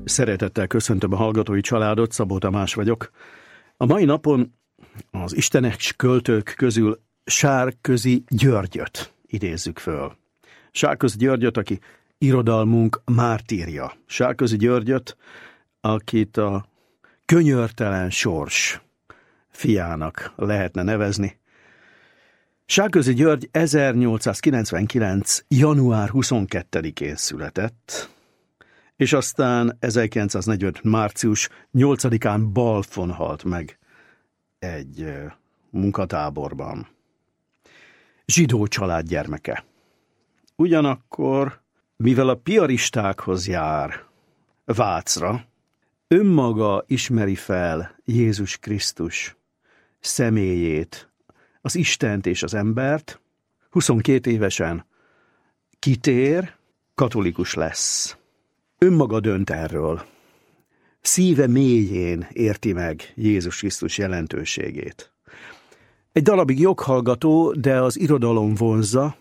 Szeretettel köszöntöm a hallgatói családot, Szabó Tamás vagyok. A mai napon az istenes költők közül Sárközi Györgyöt idézzük föl. Sárközi Györgyöt, aki irodalmunk mártírja. Sárközi Györgyöt, akit a könyörtelen sors fiának lehetne nevezni. Sárközi György 1899. január 22-én született, és aztán 1945. március 8-án Balfon halt meg egy munkatáborban. Zsidó család gyermeke. Ugyanakkor, mivel a piaristákhoz jár Vácra, önmaga ismeri fel Jézus Krisztus személyét, az Istent és az embert, 22 évesen kitér, katolikus lesz. Önmaga dönt erről. Szíve mélyén érti meg Jézus Krisztus jelentőségét. Egy darabig joghallgató, de az irodalom vonzza,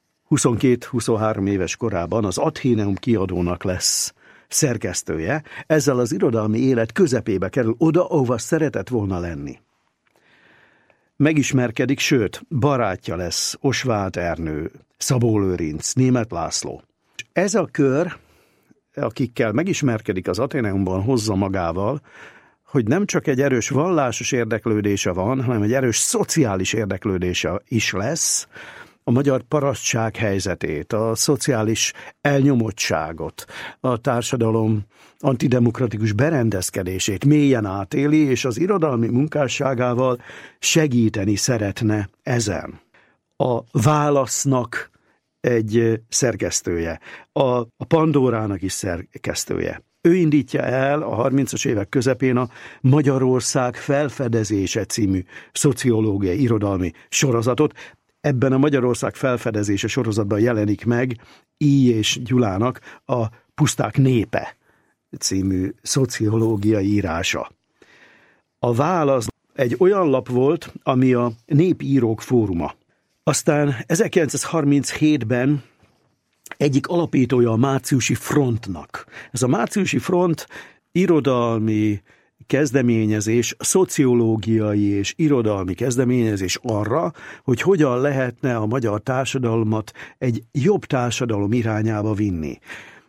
22-23 éves korában az Athéneum kiadónak lesz szerkesztője, ezzel az irodalmi élet közepébe kerül, oda, ahova szeretett volna lenni. Megismerkedik, sőt, barátja lesz Osváth Ernő, Szabó Lőrinc, Németh László. Ez a kör, akikkel megismerkedik az Athéneumban, hozza magával, hogy nem csak egy erős vallásos érdeklődése van, hanem egy erős szociális érdeklődése is lesz, a magyar parasztság helyzetét, a szociális elnyomottságot, a társadalom antidemokratikus berendezkedését mélyen átéli, és az irodalmi munkásságával segíteni szeretne ezen. A Válasznak egy szerkesztője, a Pandórának is szerkesztője. Ő indítja el a 30-as évek közepén a Magyarország felfedezése című szociológiai irodalmi sorozatot. Ebben a Magyarország felfedezése sorozatban jelenik meg I. és Gyulának a Puszták népe című szociológiai írása. A Válasz egy olyan lap volt, ami a Népírók Fóruma. Aztán 1937-ben egyik alapítója a Márciusi Frontnak. Ez a Márciusi Front irodalmi kezdeményezés, szociológiai és irodalmi kezdeményezés arra, hogy hogyan lehetne a magyar társadalmat egy jobb társadalom irányába vinni.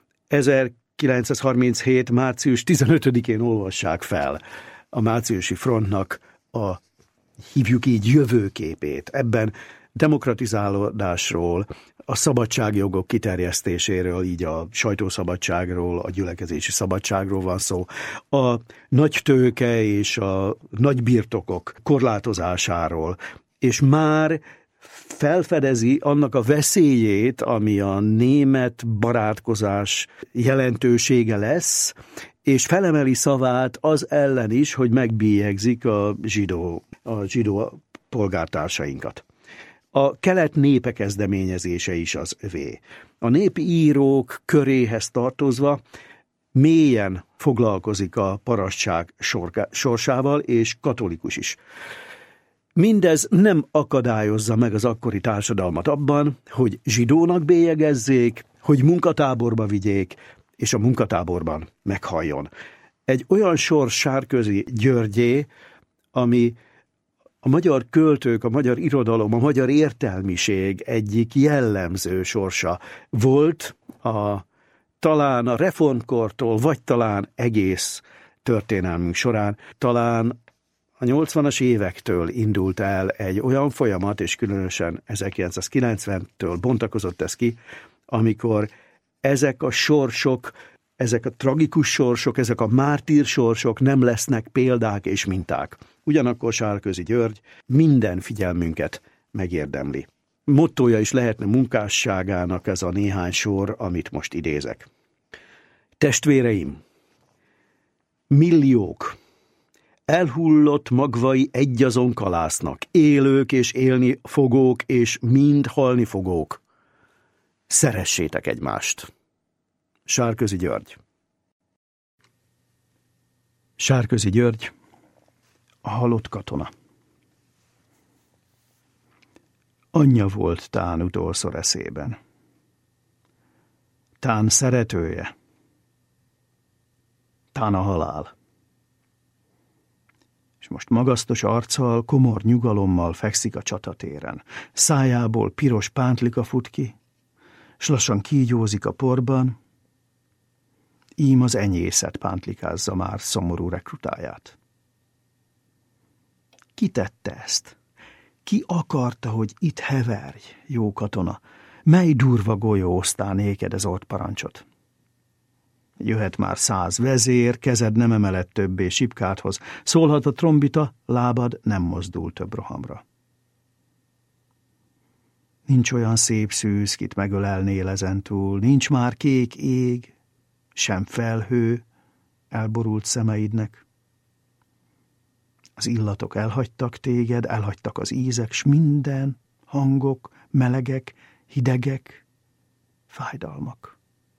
1937. március 15-én olvassák fel a Márciusi Frontnak a, hívjuk így, jövőképét. Ebben demokratizálódásról, a szabadságjogok kiterjesztéséről, így a sajtószabadságról, a gyülekezési szabadságról van szó, a nagy tőke és a nagy birtokok korlátozásáról, és már felfedezi annak a veszélyét, ami a német barátkozás jelentősége lesz, és felemeli szavát az ellen is, hogy megbélyegzik a zsidó polgártársainkat. A kelet népe kezdeményezése is az övé. A népi írók köréhez tartozva mélyen foglalkozik a parasztság sorsával, és katolikus is. Mindez nem akadályozza meg az akkori társadalmat abban, hogy zsidónak bélyegezzék, hogy munkatáborba vigyék, és a munkatáborban meghalljon. Egy olyan sors Sárközi Györgyé, ami a magyar költők, a magyar irodalom, a magyar értelmiség egyik jellemző sorsa volt, talán a reformkortól, vagy talán egész történelmünk során, talán a 80-as évektől indult el egy olyan folyamat, és különösen 1990-től bontakozott ez ki, amikor ezek a sorsok, ezek a tragikus sorsok, ezek a mártír sorsok nem lesznek példák és minták. Ugyanakkor Sárközi György minden figyelmünket megérdemli. Mottója is lehetne munkásságának ez a néhány sor, amit most idézek. Testvéreim, milliók, elhullott magvai egyazon kalásznak, élők és élni fogók, és mind halni fogók. Szeressétek egymást. Sárközi György. Sárközi György, a halott katona. Anyja volt tán utolszor eszében. Tán szeretője. tán a halál. És most magasztos arccal, komor nyugalommal fekszik a csatatéren. Szájából piros pántlika fut ki, s lassan kígyózik a porban, ím az enyészet pántlikázza már szomorú rekrutáját. Ki tette ezt? Ki akarta, hogy itt heverj, jó katona? Mely durva golyó osztál néked az ortparancsot? Jöhet már 100 vezér, kezed nem emelett többé sipkádhoz, szólhat a trombita, lábad nem mozdul több rohamra. Nincs olyan szép szűz, kit megölelnél ezentúl, nincs már kék ég, sem felhő elborult szemeidnek. Az illatok elhagytak téged, elhagytak az ízek, s minden, hangok, melegek, hidegek, fájdalmak.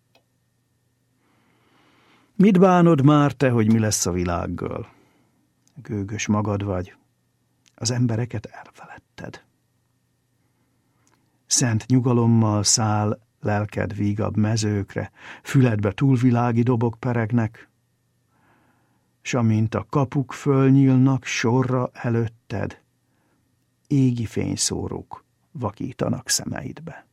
Mit bánod már te, hogy mi lesz a világgal? Gőgös magad vagy, az embereket elfeledted. Szent nyugalommal száll lelked vígabb mezőkre, füledbe túlvilági dobok peregnek, s amint a kapuk fölnyílnak sorra előtted, égi fényszórók vakítanak szemeidbe.